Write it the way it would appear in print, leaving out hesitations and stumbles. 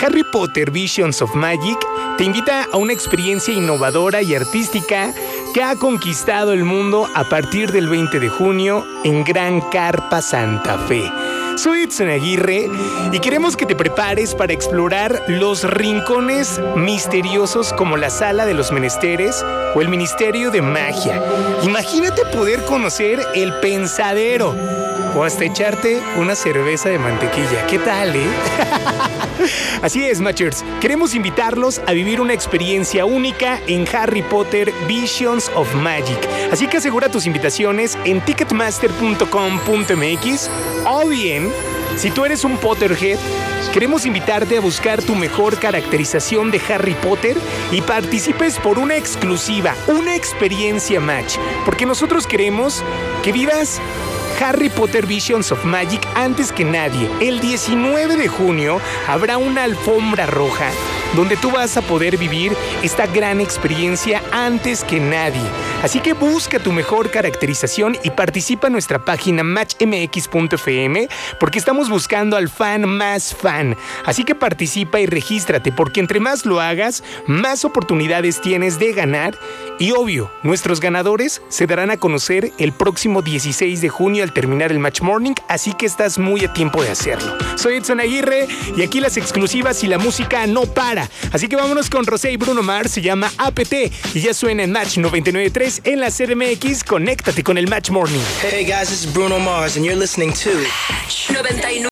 Harry Potter Visions of Magic te invita a una experiencia innovadora y artística que ha conquistado el mundo a partir del 20 de junio en Gran Carpa Santa Fe. Soy Edson Aguirre y queremos que te prepares para explorar los rincones misteriosos como la Sala de los Menesteres o el Ministerio de Magia. Imagínate poder conocer el Pensadero o hasta echarte una cerveza de mantequilla. ¿Qué tal, Así es, Matchers. Queremos invitarlos a vivir una experiencia única en Harry Potter Visions of Magic. Así que asegura tus invitaciones en ticketmaster.com.mx o bien, si tú eres un Potterhead, queremos invitarte a buscar tu mejor caracterización de Harry Potter y participes por una exclusiva, una experiencia match. Porque nosotros queremos que vivas Harry Potter Visions of Magic antes que nadie. El 19 de junio habrá una alfombra roja donde tú vas a poder vivir esta gran experiencia antes que nadie. Así que busca tu mejor caracterización y participa en nuestra página matchmx.fm porque estamos buscando al fan más fan. Así que participa y regístrate porque entre más lo hagas, más oportunidades tienes de ganar. Y obvio, nuestros ganadores se darán a conocer el próximo 16 de junio al terminar el Match Morning, así que estás muy a tiempo de hacerlo. Soy Edson Aguirre y aquí las exclusivas y la música no para. Así que vámonos con Rosé y Bruno Mars, se llama APT y ya suena en Match 99.3 en la CDMX. Conéctate con el Match Morning. Hey guys, this is Bruno Mars and you're listening to Match 99.